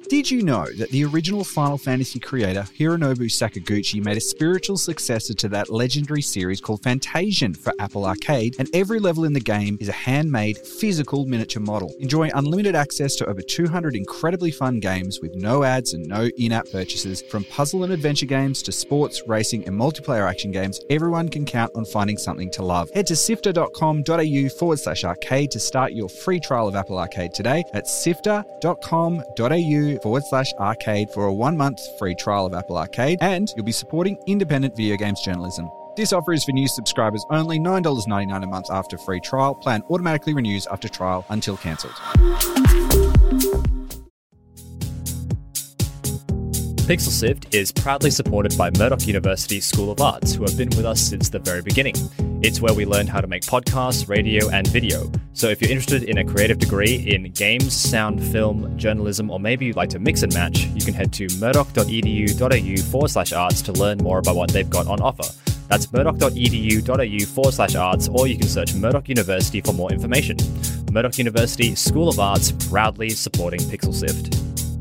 Did you know that the original Final Fantasy creator, Hironobu Sakaguchi, made a spiritual successor to that legendary series called Fantasian for Apple Arcade, and every level in the game is a handmade, physical miniature model. Enjoy unlimited access to over 200 incredibly fun games with no ads and no in-app purchases. From puzzle and adventure games to sports, racing, and multiplayer action games, everyone can count on finding something to love. Head to sifter.com.au/arcade to start your free trial of Apple Arcade today. That's sifter.com.au/arcade for a 1-month free trial of Apple Arcade, and you'll be supporting independent video games journalism. This offer is for new subscribers only, $9.99 a month after free trial. Plan automatically renews after trial until cancelled. Pixel Sift is proudly supported by Murdoch University School of Arts, who have been with us since the very beginning. It's where we learn how to make podcasts, radio, and video. So if you're interested in a creative degree in games, sound, film, journalism, or maybe you'd like to mix and match, you can head to murdoch.edu.au/arts to learn more about what they've got on offer. That's murdoch.edu.au/arts, or you can search Murdoch University for more information. Murdoch University School of Arts, proudly supporting Pixel Sift.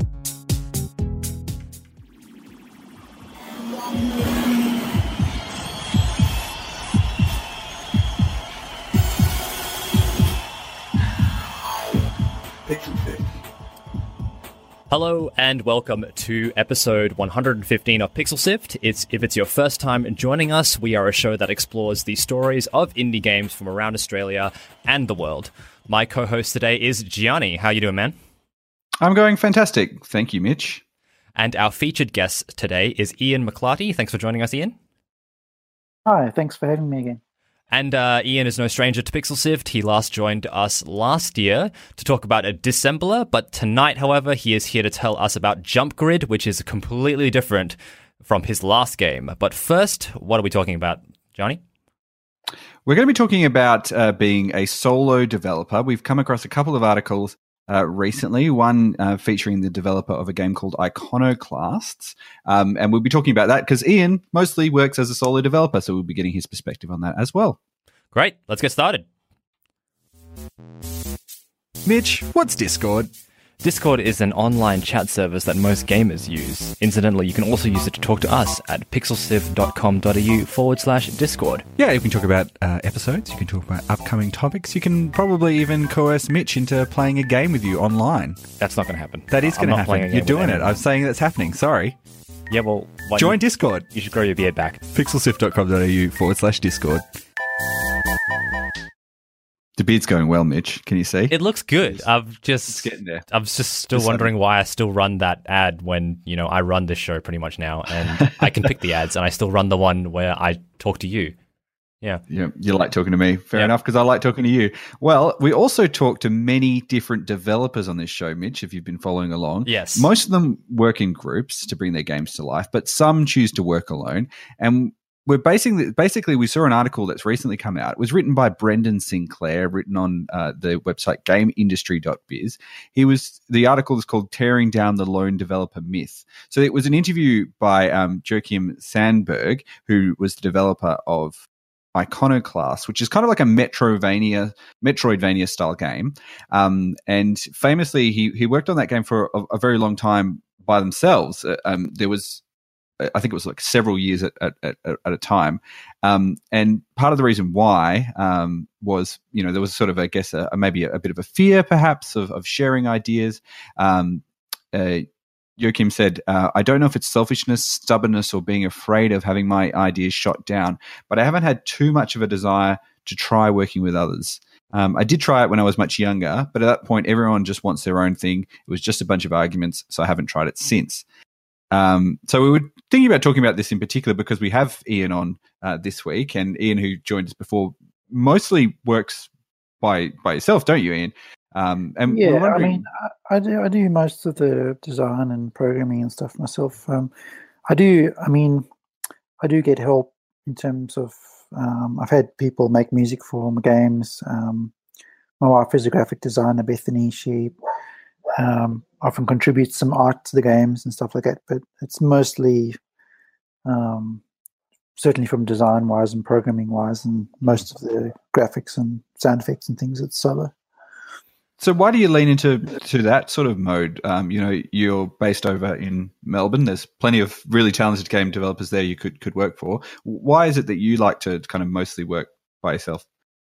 Hello and welcome to episode 115 of Pixel Sift. If it's your first time joining us, we are a show that explores the stories of indie games from around Australia and the world. My co-host today is Gianni. How you doing, man? I'm going fantastic. Thank you, Mitch. And our featured guest today is Ian McClarty. Thanks for joining us, Ian. Hi, thanks for having me again. And Ian is no stranger to Pixel Sift. He last joined us last year to talk about a dissembler, but tonight, however, he is here to tell us about Jump Grid, which is completely different from his last game. But first, what are we talking about, Johnny? We're going to be talking about being a solo developer. We've come across a couple of articles recently, one featuring the developer of a game called Iconoclasts. And we'll be talking about that because Ian mostly works as a solo developer, so we'll be getting his perspective on that as well. Great, let's get started. Mitch, what's Discord? Discord is an online chat service that most gamers use. Incidentally, you can also use it to talk to us at pixelsift.com.au/Discord. Yeah, you can talk about episodes, you can talk about upcoming topics, you can probably even coerce Mitch into playing a game with you online. That's not going to happen. That is going to happen. You're doing it. I'm saying that's happening. Sorry. Yeah, well... Join Discord. You should grow your beard back. pixelsift.com.au/Discord. The beard's going well, Mitch. Can you see? It looks good. It's getting there. I'm just still wondering why I still run that ad when, I run this show pretty much now, and I can pick the ads, and I still run the one where I talk to you. Yeah. You like talking to me. Fair enough, because I like talking to you. Well, we also talk to many different developers on this show, Mitch, if you've been following along. Yes. Most of them work in groups to bring their games to life, but some choose to work alone. And we're basically we saw an article that's recently come out. It was written by Brendan Sinclair, written on the website gameindustry.biz. The article is called "Tearing Down the Lone Developer Myth." So it was an interview by Joachim Sandberg, who was the developer of Iconoclast, which is kind of like a Metroidvania style game. And famously, he worked on that game for a very long time by themselves. There was, I think it was like several years at a time. And part of the reason why was, there was sort of, I guess, maybe a bit of a fear perhaps of sharing ideas. Joachim said, I don't know if it's selfishness, stubbornness, or being afraid of having my ideas shot down, but I haven't had too much of a desire to try working with others. I did try it when I was much younger, but at that point, everyone just wants their own thing. It was just a bunch of arguments, so I haven't tried it since. So we were thinking about talking about this in particular because we have Ian on this week, and Ian, who joined us before, mostly works by yourself, don't you, Ian? And yeah, I mean, I do most of the design and programming and stuff myself. I do get help in terms of I've had people make music for my games. My wife is a graphic designer, Bethany. She often contributes some art to the games and stuff like that, but it's mostly certainly from design wise and programming wise, and most of the graphics and sound effects and things it's solo. So why do you lean into that sort of mode? You're based over in Melbourne. There's plenty of really talented game developers there you could work for. Why is it that you like to kind of mostly work by yourself?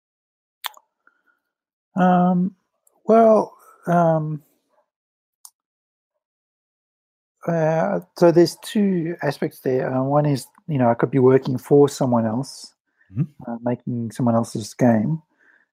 So there's two aspects there. One is, I could be working for someone else, making someone else's game.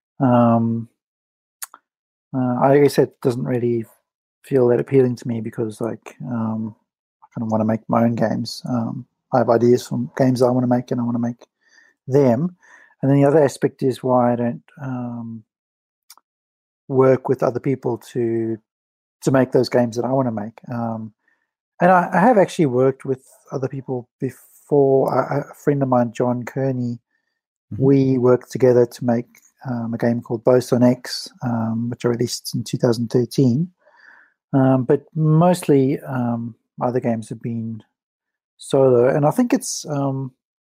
I guess it doesn't really feel that appealing to me because, I kind of want to make my own games. I have ideas for games I want to make, and I want to make them. And then the other aspect is why I don't work with other people to make those games that I want to make. And I have actually worked with other people before. A friend of mine, John Kearney, we worked together to make a game called Boson X, which I released in 2013. But mostly other games have been solo. And I think it's, you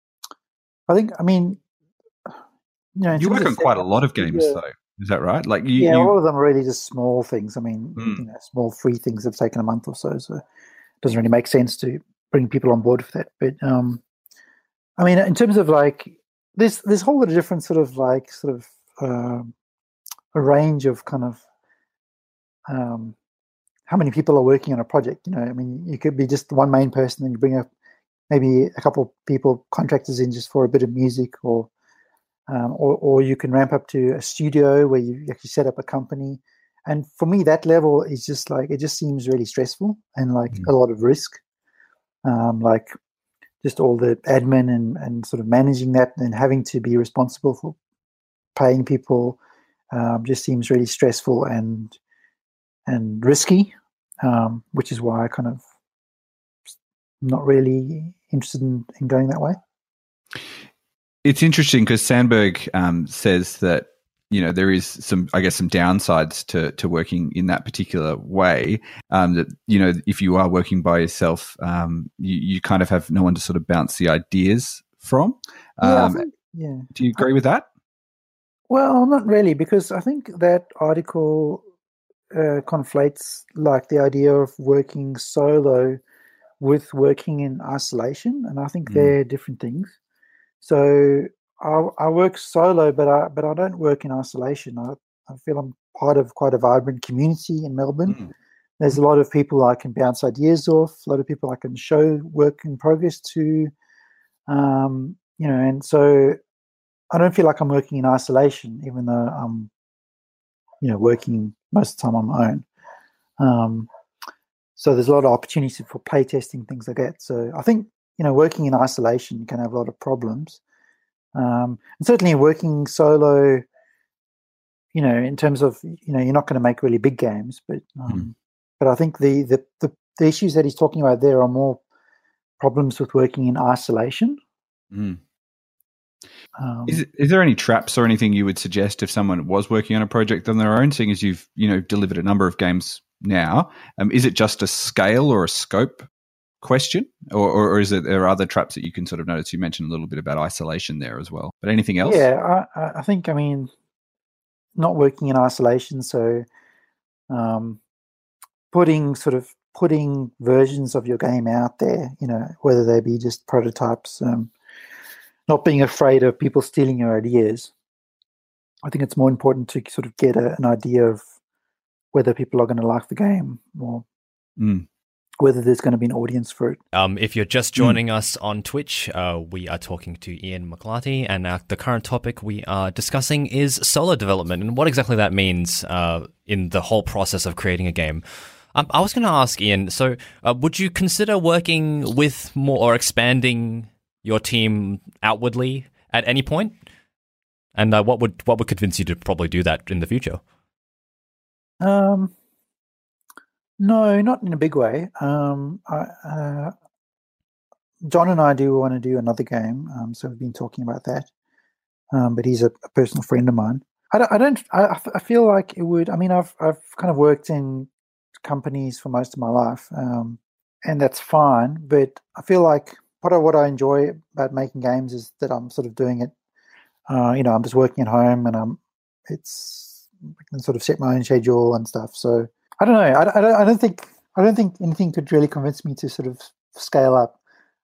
work on quite a lot of games, though. Is that right? Like all of them are really just small things. I mean, small free things have taken a month or so. So it doesn't really make sense to bring people on board for that. But in terms of this whole lot of different a range of kind of how many people are working on a project. You could be just one main person, and you bring up maybe a couple people, contractors in just for a bit of music, or you can ramp up to a studio where you actually set up a company. And for me, that level is just it just seems really stressful and a lot of risk. Just all the admin and sort of managing that and having to be responsible for paying people just seems really stressful and risky, which is why I kind of not really interested in going that way. It's interesting because Sandberg says that there is some downsides to working in that particular way. That if you are working by yourself, you kind of have no one to sort of bounce the ideas from. Do you agree with that? Well, not really, because I think that article conflates the idea of working solo with working in isolation, and I think they're different things. So I work solo, but I don't work in isolation. I feel I'm part of quite a vibrant community in Melbourne. There's a lot of people I can bounce ideas off, a lot of people I can show work in progress to, and so I don't feel like I'm working in isolation, even though I'm, working most of the time on my own. So there's a lot of opportunity for play testing, things like that. So I think, working in isolation can have a lot of problems. And certainly working solo, in terms of, you're not going to make really big games, but I think the issues that he's talking about there are more problems with working in isolation. Is there any traps or anything you would suggest if someone was working on a project on their own, seeing as you've delivered a number of games now? Is it just a scale or a scope question, or is it there are other traps that you can sort of notice? You mentioned a little bit about isolation there as well, but anything else? Yeah, I think not working in isolation, so putting versions of your game out there, whether they be just prototypes, not being afraid of people stealing your ideas. I think it's more important to sort of get an idea of whether people are going to like the game or whether there's going to be an audience for it. If you're just joining us on Twitch, we are talking to Ian McLarty, and the current topic we are discussing is solo development and what exactly that means in the whole process of creating a game. I was going to ask Ian, so would you consider working with more or expanding your team outwardly at any point? And what would convince you to probably do that in the future? No, not in a big way. John and I do want to do another game, so we've been talking about that. But he's a personal friend of mine. I feel like it would. I've kind of worked in companies for most of my life, and that's fine. But I feel like part of what I enjoy about making games is that I'm sort of doing it. I'm just working at home, and it's can sort of set my own schedule and stuff. So I don't know. I don't think anything could really convince me to sort of scale up,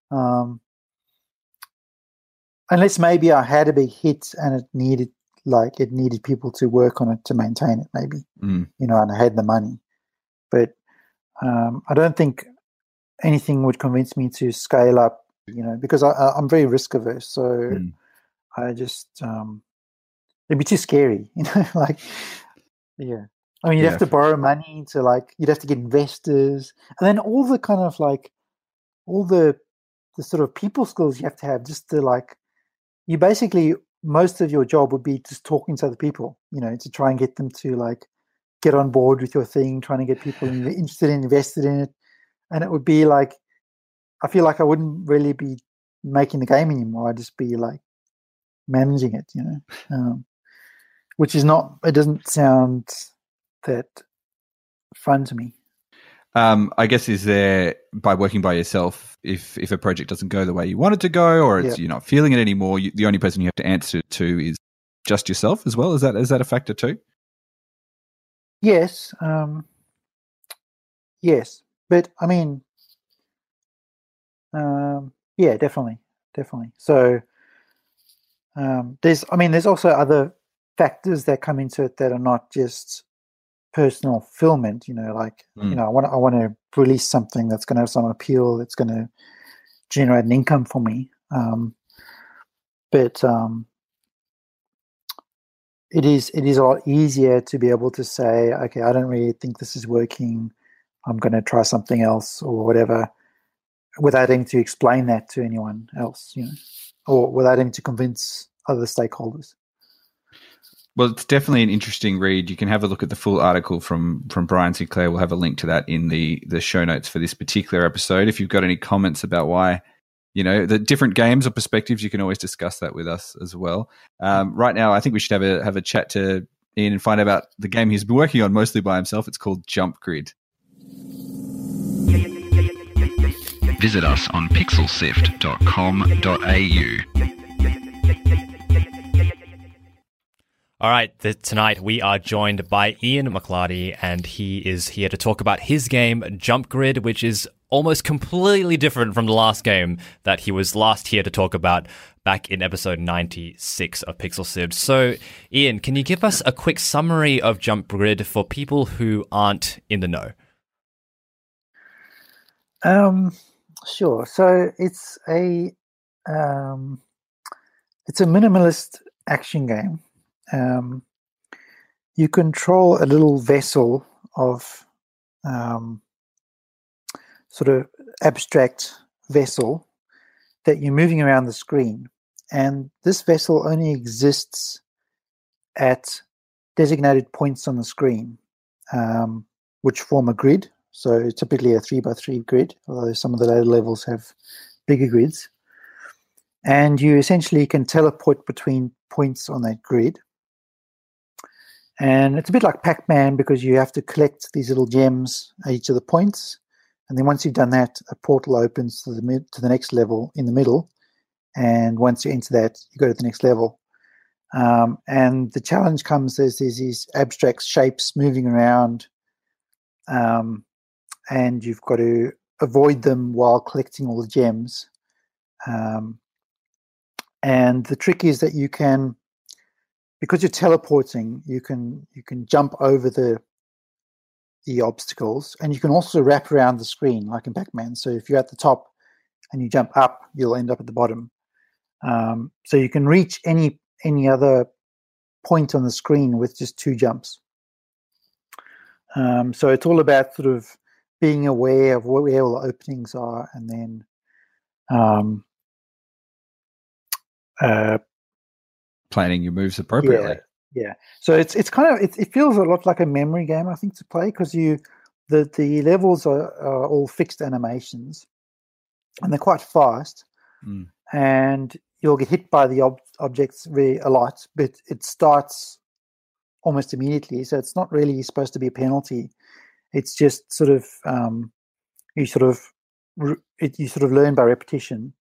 unless maybe I had a big hit and it needed people to work on it to maintain it. Maybe and I had the money, but I don't think anything would convince me to scale up. Because I'm very risk averse. So I just it'd be too scary. Yeah. I mean, you'd have to borrow money you'd have to get investors, and then all the kind of all the sort of people skills you have to have just to you basically, most of your job would be just talking to other people, to try and get them to get on board with your thing, trying to get people interested and invested in it. And it would be I feel like I wouldn't really be making the game anymore. I'd just be managing it, which is not, it doesn't sound that fun to me. I guess, is there, by working by yourself, if a project doesn't go the way you want it to go, or you're not feeling it anymore, the only person you have to answer to is just yourself as well? Is that a factor too? Yes. Yes. But I mean, yeah, definitely. So there's also other factors that come into it that are not just personal fulfillment. I want to release something that's going to have some appeal, that's going to generate an income for me. But it is a lot easier to be able to say, okay, I don't really think this is working, I'm going to try something else or whatever, without having to explain that to anyone else, or without having to convince other stakeholders. Well, it's definitely an interesting read. You can have a look at the full article from Brian Sinclair. We'll have a link to that in the show notes for this particular episode. If you've got any comments about why, the different games or perspectives, you can always discuss that with us as well. Right now, I think we should have a chat to Ian and find out about the game he's been working on mostly by himself. It's called Jump Grid. Visit us on pixelsift.com.au. All right, tonight we are joined by Ian McLarty, and he is here to talk about his game, Jump Grid, which is almost completely different from the last game that he was last here to talk about back in episode 96 of Pixel Sift. So, Ian, can you give us a quick summary of Jump Grid for people who aren't in the know? Sure. So it's a minimalist action game. You control a little vessel of sort of abstract vessel that you're moving around the screen, and this vessel only exists at designated points on the screen, which form a grid. So typically a 3x3 grid, although some of the later levels have bigger grids. And you essentially can teleport between points on that grid. And it's a bit like Pac-Man, because you have to collect these little gems at each of the points. And then once you've done that, a portal opens to the next level in the middle. And once you enter that, you go to the next level. And the challenge comes, there's these abstract shapes moving around, and you've got to avoid them while collecting all the gems. And the trick is that you can, because you're teleporting, you can jump over the obstacles, and you can also wrap around the screen like in Pac-Man. So if you're at the top and you jump up, you'll end up at the bottom. So you can reach any other point on the screen with just 2 jumps. So it's all about sort of being aware of where all the openings are, and then planning your moves appropriately. Yeah. So it's kind of it feels a lot like a memory game, I think, to play, because the levels are all fixed animations, and they're quite fast, and you'll get hit by the objects a lot, but it starts almost immediately. So it's not really supposed to be a penalty. It's just sort of you sort of learn by repetition,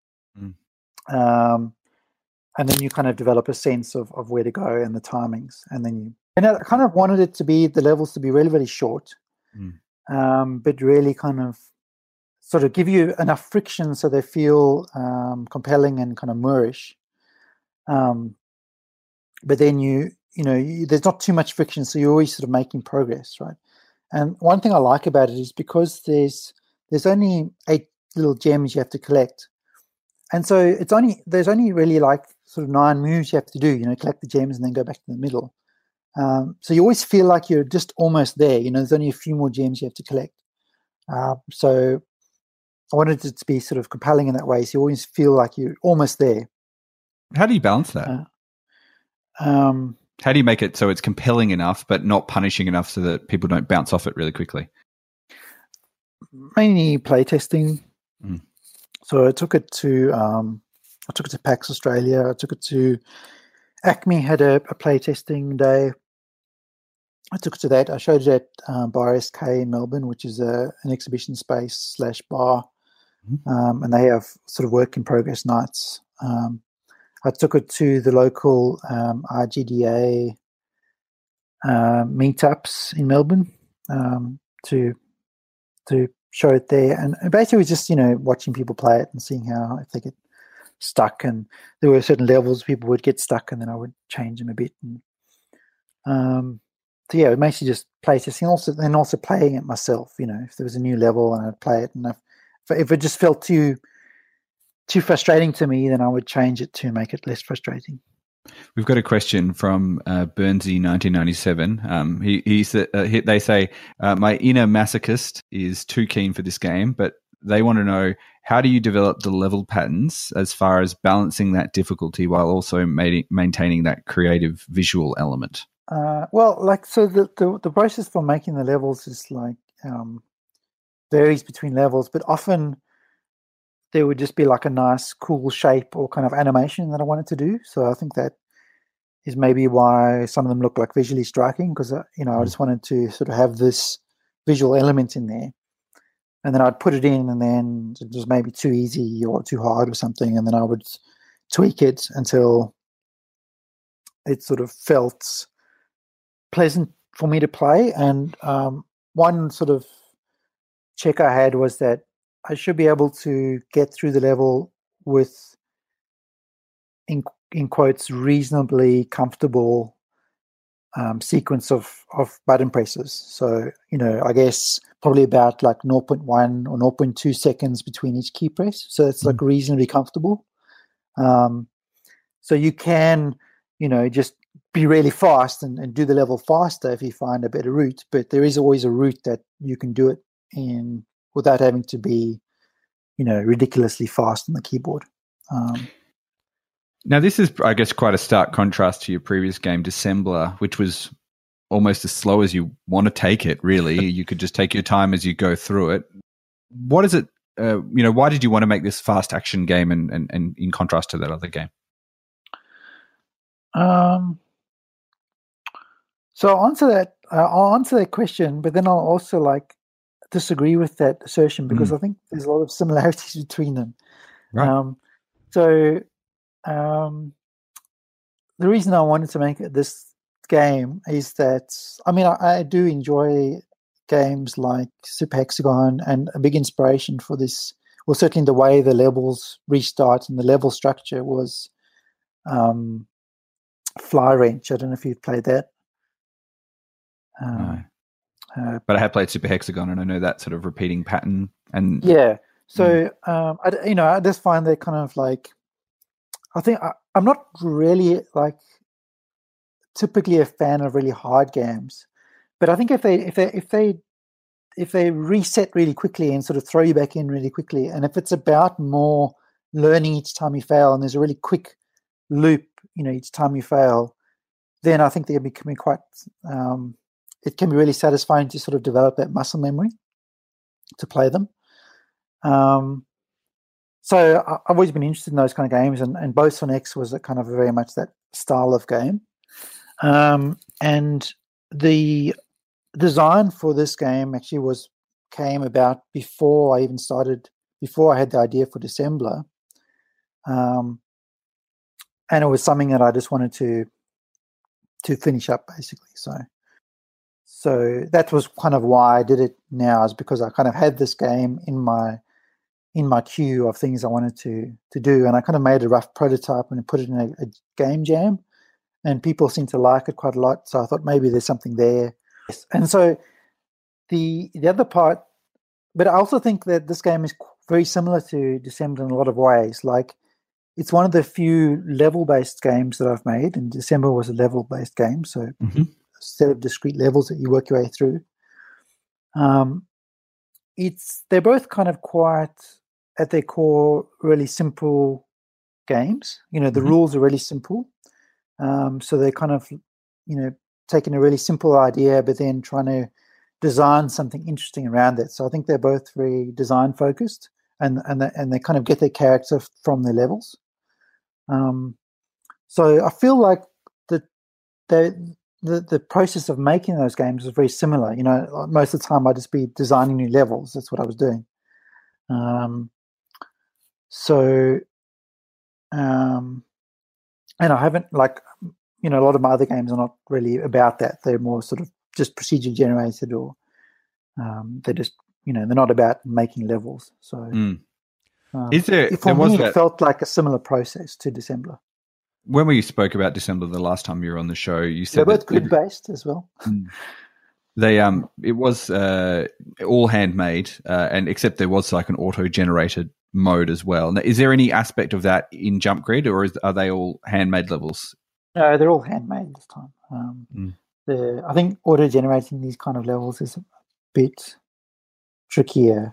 and then you kind of develop a sense of where to go and the timings, and then you And I kind of wanted it to be the levels to be really, really short, but really kind of sort of give you enough friction so they feel compelling and kind of moorish. But then there's not too much friction, so you're always sort of making progress, right? And one thing I like about it is because there's only 8 little gems you have to collect, and so there's only really like sort of 9 moves you have to do. Collect the gems and then go back to the middle. So you always feel like you're just almost there. There's only a few more gems you have to collect. So I wanted it to be sort of compelling in that way. So you always feel like you're almost there. How do you balance that? How do you make it so it's compelling enough but not punishing enough so that people don't bounce off it really quickly? Mainly playtesting. So I took it to PAX Australia. I took it to Acme, had a playtesting day. I took it to that. I showed it at Bar SK in Melbourne, which is an exhibition space / bar, and they have sort of work in progress nights. I took it to the local RGDA meetups in Melbourne to show it there, and basically it was just watching people play it and seeing how if they get stuck, and there were certain levels people would get stuck, and then I would change them a bit. And, so yeah, it makes you just play testing, also playing it myself. If there was a new level and I'd play it, and if it just felt too frustrating to me, then I would change it to make it less frustrating. We've got a question from Burnsy 1997. They say, my inner masochist is too keen for this game, but they want to know, how do you develop the level patterns as far as balancing that difficulty while also maintaining that creative visual element? The process for making the levels is varies between levels, but often there would just be like a nice, cool shape or kind of animation that I wanted to do. So I think that is maybe why some of them look like visually striking, because I just wanted to sort of have this visual element in there, and then I'd put it in, and then it was maybe too easy or too hard or something, and then I would tweak it until it sort of felt pleasant for me to play. And one sort of check I had was that I should be able to get through the level with, in quotes, reasonably comfortable sequence of button presses. So, I guess probably about like 0.1 or 0.2 seconds between each key press. So it's like reasonably comfortable. So you can, just be really fast and do the level faster if you find a better route. But there is always a route that you can do it in without having to be, ridiculously fast on the keyboard. Now, this is, I guess, quite a stark contrast to your previous game, Dissembler, which was almost as slow as you want to take it, really. You could just take your time as you go through it. What is it, why did you want to make this fast action game and in contrast to that other game? So I'll answer that question, but then I'll also disagree with that assertion, because I think there's a lot of similarities between them. Right. The reason I wanted to make this game is that, I do enjoy games like Super Hexagon, and a big inspiration for this, well, certainly the way the levels restart and the level structure was Fly Wrench. I don't know if you've played that. No. But I have played Super Hexagon, and I know that sort of repeating pattern. And yeah, so I just find that kind of I think I'm not really typically a fan of really hard games, but I think if they reset really quickly and sort of throw you back in really quickly, and if it's about more learning each time you fail, and there's a really quick loop, each time you fail, then I think they're becoming quite. It can be really satisfying to sort of develop that muscle memory to play them. So I've always been interested in those kind of games, and Boson X was a kind of very much that style of game. And the design for this game actually came about before I had the idea for Dissembler. And it was something that I just wanted to to finish up, basically. So that was kind of why I did it now, is because I kind of had this game in my queue of things I wanted to do, and I kind of made a rough prototype and put it in a game jam, and people seem to like it quite a lot. So I thought maybe there's something there. And so the other part, but I also think that this game is very similar to December in a lot of ways. Like, it's one of the few level-based games that I've made, and December was a level-based game, so a set of discrete levels that you work your way through. They're both kind of quite, at their core, really simple games. The rules are really simple. So they're kind of, taking a really simple idea, but then trying to design something interesting around it. So I think they're both very design focused, and they kind of get their character from their levels. So I feel like the process of making those games is very similar. Most of the time I'd just be designing new levels. That's what I was doing. And I haven't, a lot of my other games are not really about that. They're more sort of just procedure generated, or they're just, they're not about making levels. So it felt like a similar process to Dissembler. When we spoke about Dissembler the last time you were on the show, you said they're both grid-based as well. It was all handmade, and except there was like an auto-generated mode as well. Now, is there any aspect of that in Jump Grid, or are they all handmade levels? No, they're all handmade this time. I think auto-generating these kind of levels is a bit trickier.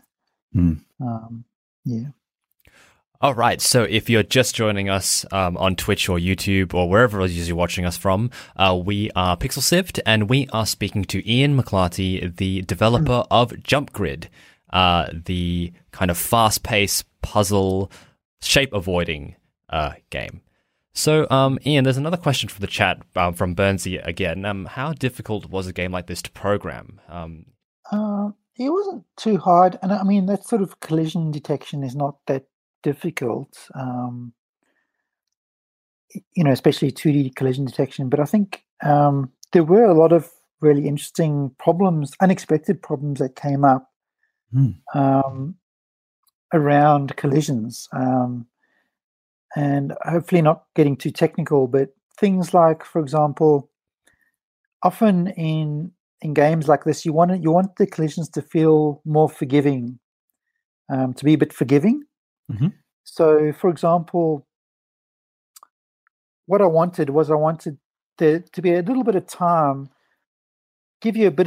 Yeah. All right, so if you're just joining us on Twitch or YouTube or wherever it is you're watching us from, we are Pixel Sift, and we are speaking to Ian McClarty, the developer of Jump Grid, the kind of fast-paced puzzle shape-avoiding game. So, Ian, there's another question from the chat from Burnsy again. How difficult was a game like this to program? It wasn't too hard, and I mean, that sort of collision detection is not that difficult, especially 2D collision detection. But I think there were a lot of really interesting problems, unexpected problems that came up around collisions. And hopefully not getting too technical, but things like, for example, often in games like this, you want the collisions to feel more forgiving, to be a bit forgiving. So, for example, what I wanted there to be a little bit of time, give you a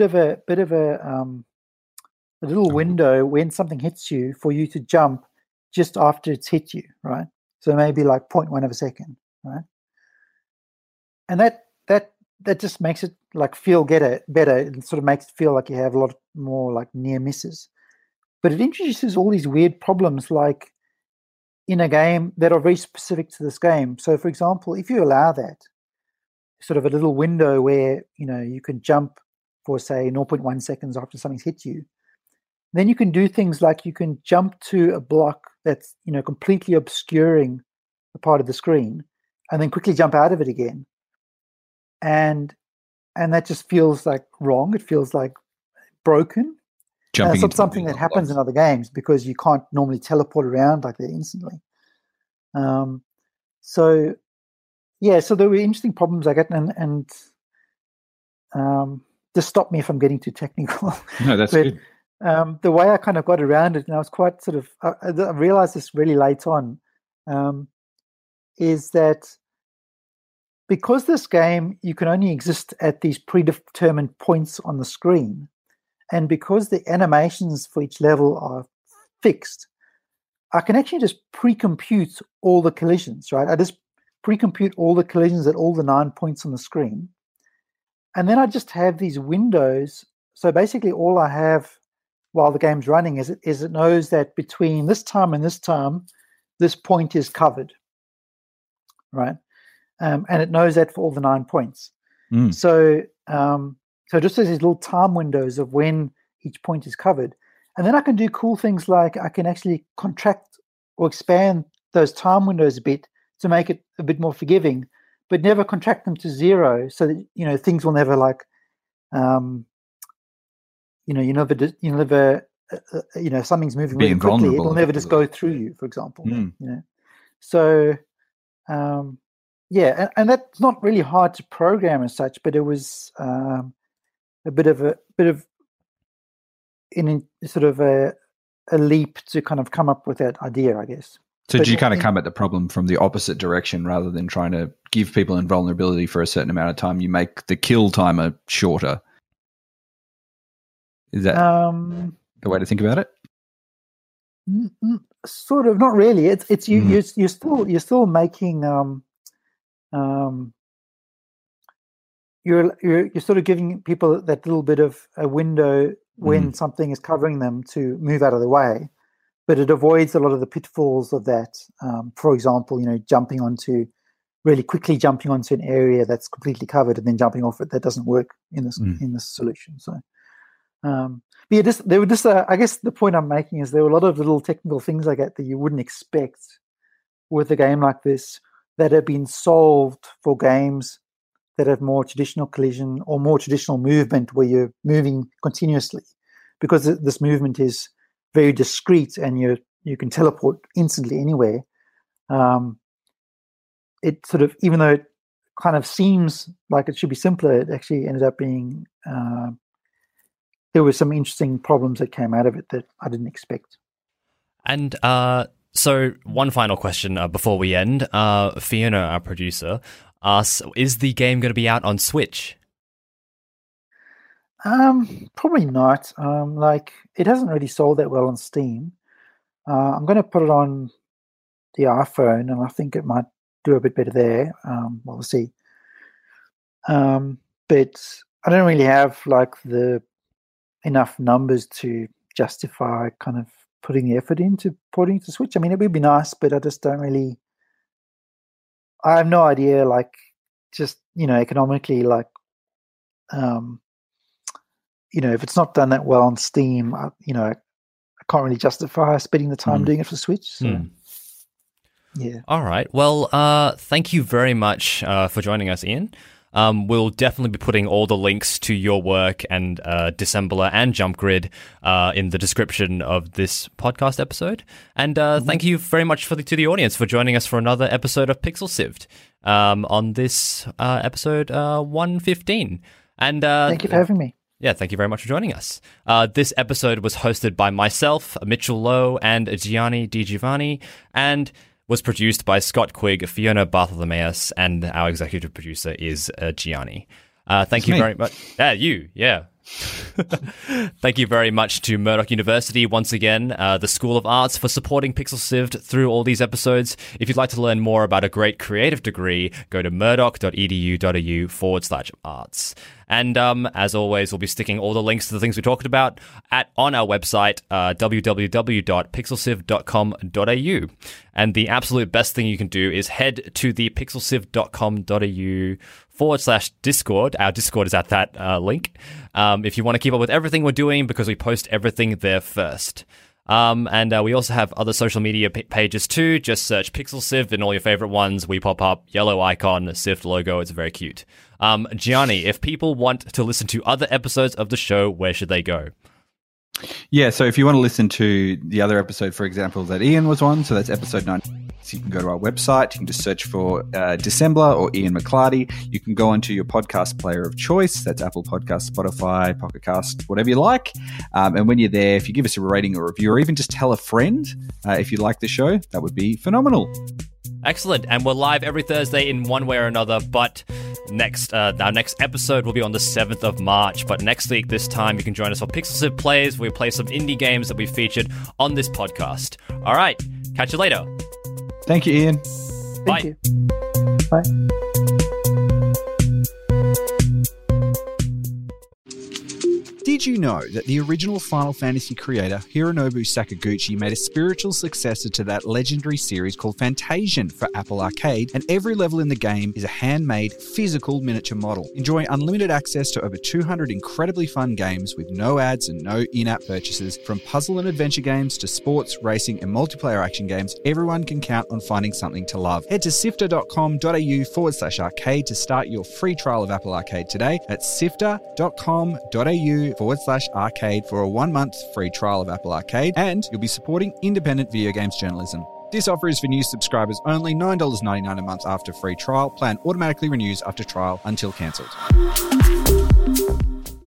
little window when something hits you for you to jump just after it's hit you, right? So maybe like 0.1 of a second, right? And that just makes it like feel better. It sort of makes it feel like you have a lot more like near misses. But it introduces all these weird problems, like in a game that are very specific to this game. So, for example, if you allow that sort of a little window where you can jump for say 0.1 seconds after something's hit you, then you can do things like you can jump to a block that's completely obscuring a part of the screen, and then quickly jump out of it again. And that just feels like wrong. It feels like broken. It's not something that happens in other games because you can't normally teleport around like that instantly. So there were interesting problems I got, and just stop me if I'm getting too technical. No, that's good. The way I kind of got around it, and I was quite sort of, I realized this really late on, is that because this game, you can only exist at these predetermined points on the screen, and because the animations for each level are fixed, I can actually just pre-compute all the collisions, right? I just pre-compute all the collisions at all the 9 points on the screen. And then I just have these windows. So basically all I have while the game's running is it knows that between this time and this time, this point is covered, right? And it knows that for all the 9 points. So just these little time windows of when each point is covered. And then I can do cool things like I can actually contract or expand those time windows a bit to make it a bit more forgiving but never contract them to zero, so that things will never something's moving really quickly, it'll never just go through you, for example. So and that's not really hard to program as such, but it was a leap to kind of come up with that idea, I guess. So did you kind of come at the problem from the opposite direction rather than trying to give people invulnerability for a certain amount of time? You make the kill timer shorter. Is that the way to think about it? Sort of, not really. It's you're still making you're sort of giving people that little bit of a window when something is covering them to move out of the way, but it avoids a lot of the pitfalls of that. For example, really quickly jumping onto an area that's completely covered and then jumping off it. That doesn't work in this solution. So, I guess the point I'm making is there were a lot of little technical things like that you wouldn't expect with a game like this that have been solved for games that have more traditional collision or more traditional movement where you're moving continuously, because this movement is very discrete and you can teleport instantly anywhere. It sort of, even though it kind of seems like it should be simpler, it actually ended up being there were some interesting problems that came out of it that I didn't expect. And so one final question before we end. Fiona, our producer, asks, is the game going to be out on Switch? Probably not. It hasn't really sold that well on Steam. I'm going to put it on the iPhone, and I think it might do a bit better there. We'll see. But I don't really have the enough numbers to justify kind of putting the effort into porting to Switch. I mean, it would be nice, but I just don't really. I have no idea, economically, if it's not done that well on Steam, I can't really justify spending the time doing it for Switch. So, yeah. All right. Well, thank you very much for joining us, Ian. We'll definitely be putting all the links to your work and Dissembler and JumpGrid in the description of this podcast episode. And thank you very much to the audience for joining us for another episode of Pixel Sift on this episode 115. And thank you for having me. Yeah, thank you very much for joining us. This episode was hosted by myself, Mitchell Lowe, and Gianni Di Giovanni, and was produced by Scott Quigg, Fiona Bartholomeus, and our executive producer is Gianni. Thank you very much. Yeah. Thank you very much to Murdoch University once again, the School of Arts, for supporting Pixel Sift through all these episodes. If you'd like to learn more about a great creative degree, go to murdoch.edu.au/arts. And as always, we'll be sticking all the links to the things we talked about on our website, www.pixelsift.com.au. And the absolute best thing you can do is head to the pixelsift.com.au/Discord. Our Discord is at that link. If you want to keep up with everything we're doing, because we post everything there first. And we also have other social media pages too. Just search Pixel Sift in all your favorite ones. We pop up, yellow icon, Sift logo. It's very cute. Gianni, if people want to listen to other episodes of the show, where should they go? Yeah, so if you want to listen to the other episode, for example, that Ian was on, so that's episode 9. So you can go to our website. You can just search for Dissembler or Ian McClarty. You can go onto your podcast player of choice. That's Apple Podcasts, Spotify, Pocket Cast, whatever you like. And when you're there, if you give us a rating or review, or even just tell a friend if you like the show, that would be phenomenal. Excellent. And we're live every Thursday in one way or another, but our next episode will be on the 7th of March. But next week, this time, you can join us for Pixel Sift Plays, where we play some indie games that we featured on this podcast. All right. Catch you later. Thank you, Ian. Thank you. Bye. Did Did you know that the original Final Fantasy creator, Hironobu Sakaguchi, made a spiritual successor to that legendary series called Fantasian for Apple Arcade, and every level in the game is a handmade, physical miniature model. Enjoy unlimited access to over 200 incredibly fun games with no ads and no in-app purchases. From puzzle and adventure games to sports, racing, and multiplayer action games, everyone can count on finding something to love. Head to sifter.com.au/arcade to start your free trial of Apple Arcade today. At sifter.com.au/arcade for a 1-month free trial of Apple Arcade, and you'll be supporting independent video games journalism. This offer is for new subscribers only, $9.99 a month after free trial. Plan automatically renews after trial until cancelled.